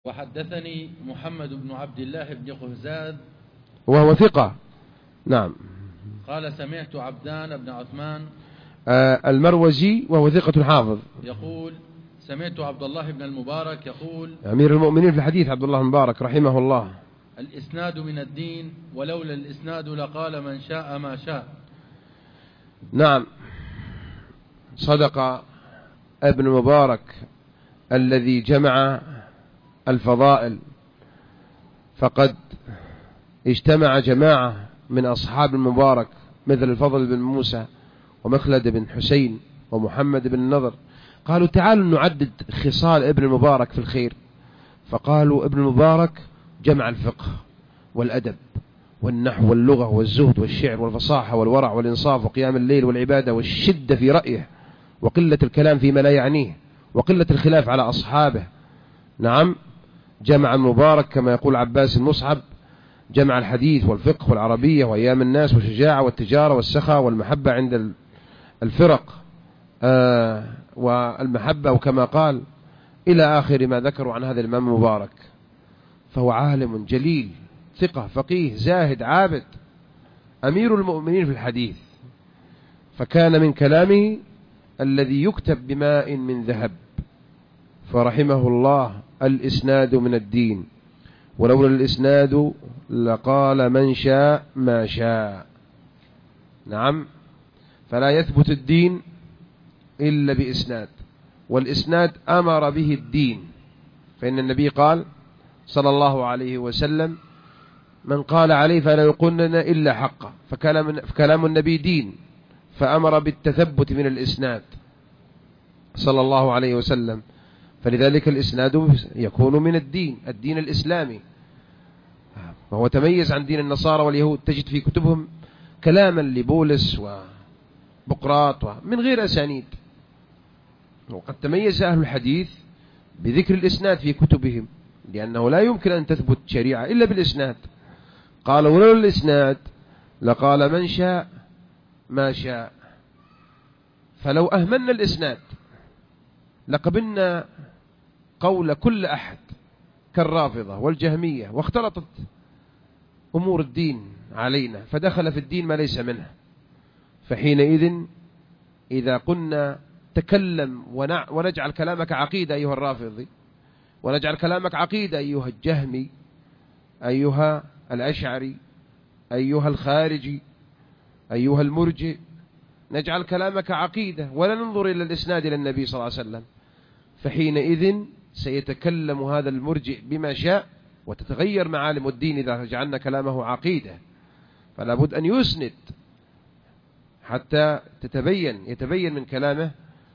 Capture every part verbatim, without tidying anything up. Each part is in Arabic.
وحدثني محمد بن عبد الله بن خزاد وهو ثقة. نعم. قال سمعت عبدان بن عثمان آه المروزي وهو ثقة حافظ يقول سمعت عبد الله بن المبارك يقول أمير المؤمنين في الحديث عبد الله المبارك رحمه الله: الإسناد من الدين ولولا الإسناد لقال من شاء ما شاء. نعم، صدق ابن المبارك الذي جمع الفضائل، فقد اجتمع جماعة من أصحاب المبارك مثل الفضل بن موسى ومخلد بن حسين ومحمد بن النضر، قالوا تعالوا نعدد خصال ابن المبارك في الخير، فقالوا ابن المبارك جمع الفقه والأدب والنحو واللغة والزهد والشعر والفصاحة والورع والإنصاف وقيام الليل والعبادة والشدة في رأيه وقلة الكلام فيما لا يعنيه وقلة الخلاف على أصحابه. نعم، جمع المبارك كما يقول عباس المصعب: جمع الحديث والفقه والعربية وأيام الناس والشجاعة والتجارة والسخاء والمحبة عند الفرق آه والمحبة، وكما قال إلى آخر ما ذكروا عن هذا الإمام المبارك. فهو عالم جليل، ثقة، فقيه، زاهد، عابد، أمير المؤمنين في الحديث. فكان من كلامه الذي يكتب بماء من ذهب، فرحمه الله: الإسناد من الدين ولولا الإسناد لقال من شاء ما شاء. نعم، فلا يثبت الدين إلا بإسناد، والإسناد أمر به الدين، فإن النبي قال صلى الله عليه وسلم: من قال عليه فلا يقولن إلا حقه، فكلام, فكلام النبي دين، فأمر بالتثبت من الإسناد صلى الله عليه وسلم. فلذلك الإسناد يكون من الدين، الدين الإسلامي، وهو تميز عن دين النصارى واليهود. تجد في كتبهم كلاما لبولس وبقراط من غير أسانيد، وقد تميز أهل الحديث بذكر الإسناد في كتبهم، لأنه لا يمكن أن تثبت شريعة إلا بالإسناد. قال ولولا الإسناد لقال من شاء ما شاء. فلو أهملنا الإسناد لقبلنا قول كل أحد كالرافضة والجهمية، واختلطت أمور الدين علينا، فدخل في الدين ما ليس منه. فحينئذ إذا قلنا تكلم ونجعل كلامك عقيدة أيها الرافضي، ونجعل كلامك عقيدة أيها الجهمي، أيها الأشعري، أيها الخارجي، أيها المرجئ، نجعل كلامك عقيدة ولا ننظر إلى الإسناد إلى النبي صلى الله عليه وسلم، فحينئذ سيتكلم هذا المرجئ بما شاء وتتغير معالم الدين إذا جعلنا كلامه عقيدة. فلا بد أن يسند حتى تتبين يتبين من كلامه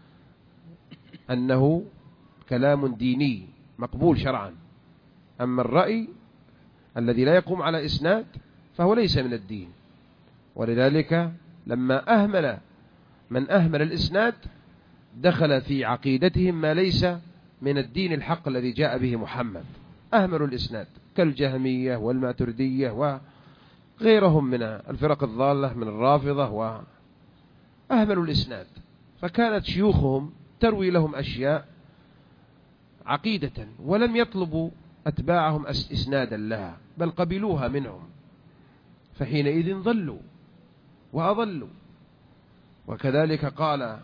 أنه كلام ديني مقبول شرعا. أما الرأي الذي لا يقوم على إسناد فهو ليس من الدين. ولذلك لما أهمل من أهمل الإسناد دخل في عقيدتهم ما ليس من الدين الحق الذي جاء به محمد، أهملوا الإسناد كالجهمية والماتردية وغيرهم من الفرق الضالة من الرافضة، وأهملوا الإسناد. فكانت شيوخهم تروي لهم أشياء عقيدة ولم يطلبوا أتباعهم إسنادا لها، بل قبلوها منهم، فحينئذ ضلوا وأضلوا. وكذلك قال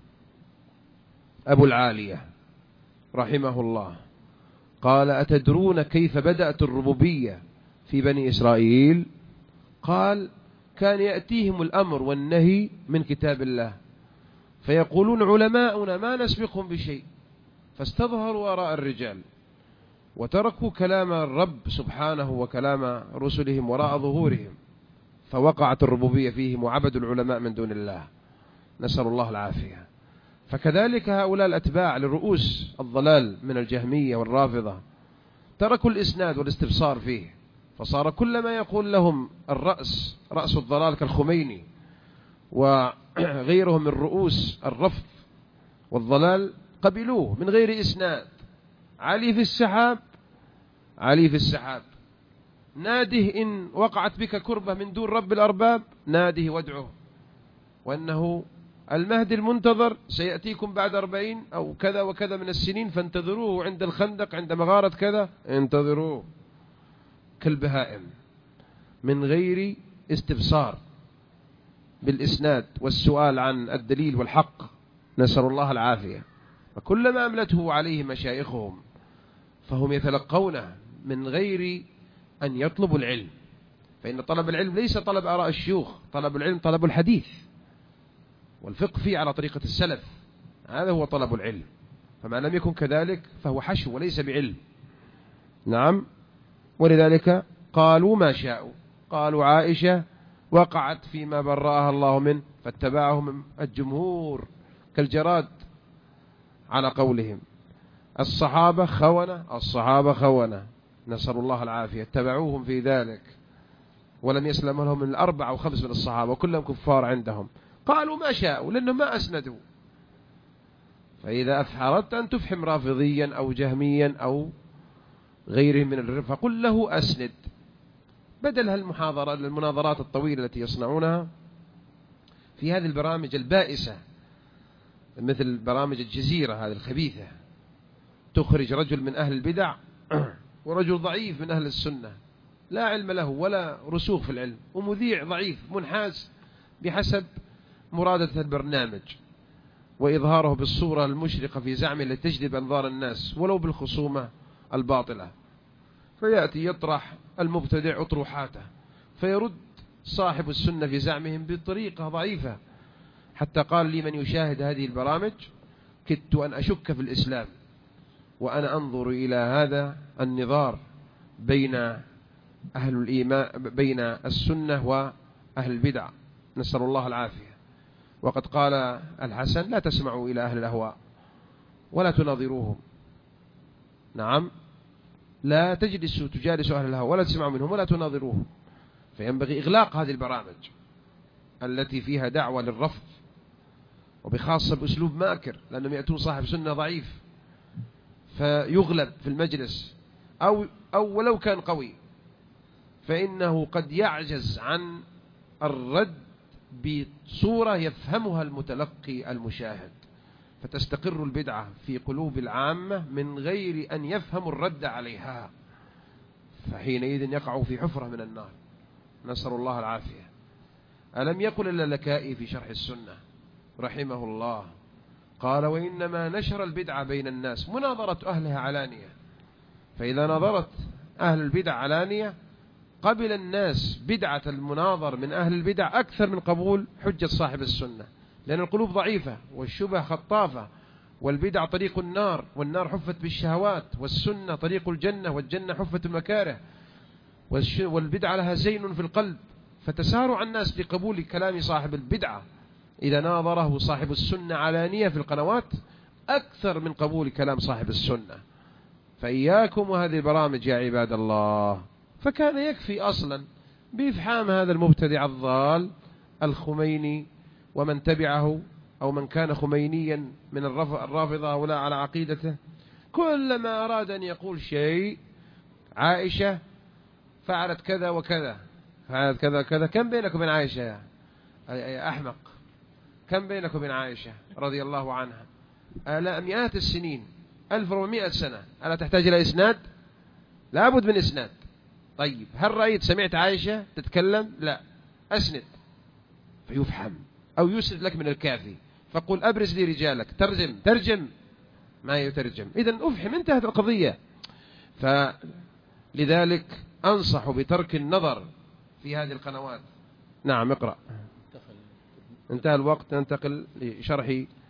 أبو العالية رحمه الله، قال أتدرون كيف بدأت الربوبية في بني إسرائيل؟ قال كان يأتيهم الأمر والنهي من كتاب الله، فيقولون علماؤنا ما نسبقهم بشيء، فاستظهروا وراء الرجال وتركوا كلام الرب سبحانه وكلام رسلهم وراء ظهورهم، فوقعت الربوبية فيهم وعبدوا العلماء من دون الله، نسأل الله العافية. فكذلك هؤلاء الأتباع لرؤوس الضلال من الجهمية والرافضة تركوا الإسناد والاستبصار فيه، فصار كل ما يقول لهم الرأس رأس الضلال كالخميني وغيرهم من رؤوس الرفض والضلال قبلوه من غير إسناد. علي في السحاب، علي في السحاب، ناده إن وقعت بك كربة من دون رب الأرباب، ناده وادعه، وأنه المهدي المنتظر سيأتيكم بعد أربعين أو كذا وكذا من السنين فانتظروه عند الخندق عند مغارة كذا، انتظروه كالبهائم من غير استبصار بالإسناد والسؤال عن الدليل والحق، نسأل الله العافية. فكلما أملته عليه مشايخهم فهم يتلقونه من غير أن يطلبوا العلم، فإن طلب العلم ليس طلب آراء الشيوخ، طلب العلم طلب الحديث والفقه فيه على طريقة السلف، هذا هو طلب العلم. فما لم يكن كذلك فهو حشو وليس بعلم. نعم. ولذلك قالوا ما شاءوا، قالوا عائشة وقعت فيما برأها الله منه فاتبعهم الجمهور كالجراد على قولهم. الصحابة خونة، الصحابة خونة، نسأل الله العافية، اتبعوهم في ذلك ولم يسلم لهم من الأربع أو خمس من الصحابة وكلهم كفار عندهم. قالوا ما شاءوا لأنهم ما أسندوا. فإذا أردت أن تفحم رافضيا أو جهميا أو غيره من الرفع قل له أسند، بدل هالمحاضرة المناظرات الطويلة التي يصنعونها في هذه البرامج البائسة مثل برامج الجزيرة هذه الخبيثة، تخرج رجل من أهل البدع ورجل ضعيف من أهل السنة لا علم له ولا رسوخ في العلم، ومذيع ضعيف منحاز بحسب مرادة البرنامج وإظهاره بالصورة المشرقة في زعمه لتجذب أنظار الناس ولو بالخصومة الباطلة، فيأتي يطرح المبتدع أطروحاته فيرد صاحب السنة في زعمهم بطريقة ضعيفة. حتى قال لي من يشاهد هذه البرامج كدت أن أشك في الإسلام وأنا أنظر إلى هذا النظار بين أهل الإيمان بين السنة وأهل البدع، نسأل الله العافية. وقد قال الحسن لا تسمعوا إلى أهل الأهواء ولا تناظروهم. نعم، لا تجلسوا تجالسوا أهل الهوى ولا تسمعوا منهم ولا تناظروهم. فينبغي إغلاق هذه البرامج التي فيها دعوة للرفض وبخاصة بأسلوب ماكر، لأنهم يأتون صاحب سنة ضعيف فيغلب في المجلس أو, أو ولو كان قوي فإنه قد يعجز عن الرد بصورة يفهمها المتلقي المشاهد، فتستقر البدعة في قلوب العامة من غير أن يفهموا الرد عليها، فحينئذ يقعوا في حفرة من النار، نسأل الله العافية. ألم يقل اللالكائي في شرح السنة رحمه الله قال وإنما نشر البدعة بين الناس مناظرة أهلها علانية، فإذا نظرت أهل البدع علانية قبل الناس بدعة المناظر من أهل البدع أكثر من قبول حجة صاحب السنة، لأن القلوب ضعيفة والشبه خطافة، والبدع طريق النار والنار حفت بالشهوات، والسنة طريق الجنة والجنة حفت المكاره، والبدعة لها زين في القلب، فتسارع الناس لقبول كلام صاحب البدعة إذا ناظره صاحب السنة علانية في القنوات أكثر من قبول كلام صاحب السنة. فإياكم وهذه البرامج يا عباد الله. فكان يكفي أصلا بإفحام هذا المبتدع الضال الخميني ومن تبعه أو من كان خمينيا من الرافضة ولا على عقيدته، كلما أراد أن يقول شيء عائشة فعلت كذا وكذا فعلت كذا وكذا، كم بينك وبين عائشة يا, يا أحمق؟ كم بينك وبين عائشة رضي الله عنها؟ ألا مئات السنين، ألف ومئة سنة، ألا تحتاج إلى إسناد؟ لابد من إسناد. طيب هل رأيت سمعت عائشة تتكلم؟ لا، أسند فيفحم، أو يسند لك من الكافي فقل أبرز لي رجالك، ترجم ترجم ما يترجم، إذن أفحم، انتهت القضية. فلذلك أنصح بترك النظر في هذه القنوات. نعم اقرأ. انتهى الوقت، ننتقل لشرح